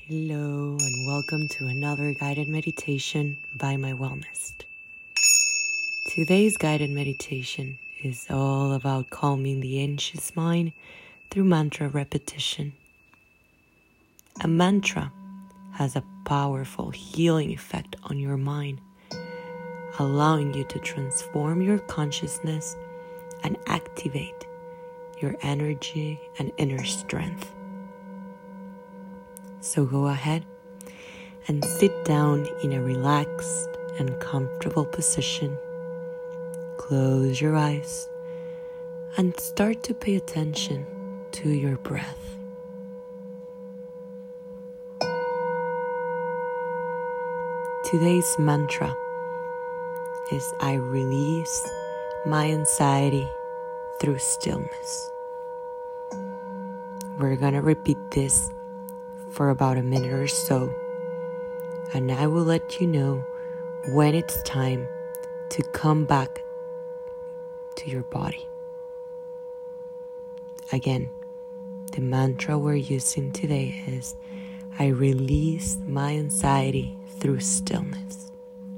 Hello and welcome to another guided meditation by My Wellness. Today's guided meditation is all about calming the anxious mind through mantra repetition. A mantra has a powerful healing effect on your mind, allowing you to transform your consciousness and activate your energy and inner strength. So go ahead and sit down in a relaxed and comfortable position. Close your eyes and start to pay attention to your breath. Today's mantra is I release my anxiety through stillness. We're gonna repeat this for about a minute or so, and I will let you know when it's time to come back to your body. Again, the mantra we're using today is I release my anxiety through stillness.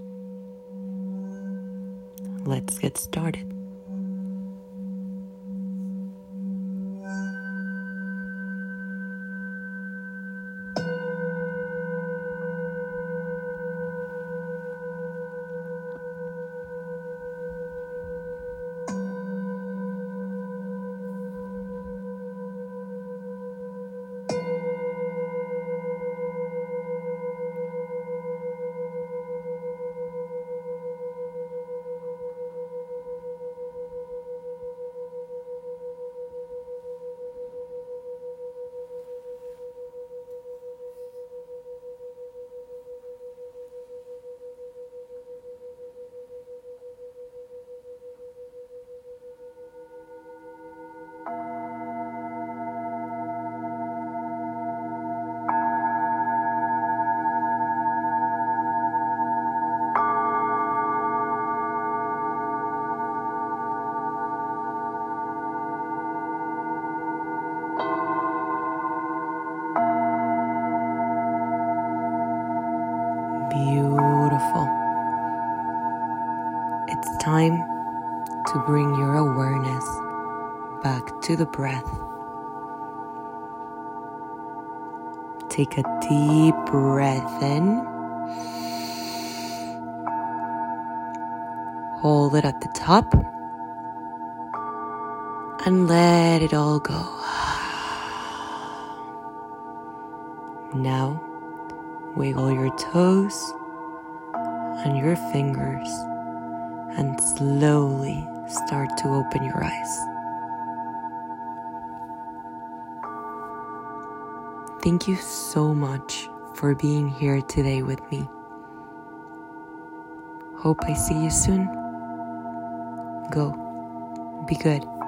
Let's get started. Beautiful. It's time to bring your awareness back to the breath. Take a deep breath in. Hold it at the top and let it all go. Now, wiggle your toes and your fingers and slowly start to open your eyes. Thank you so much for being here today with me. Hope I see you soon. Go. Be good.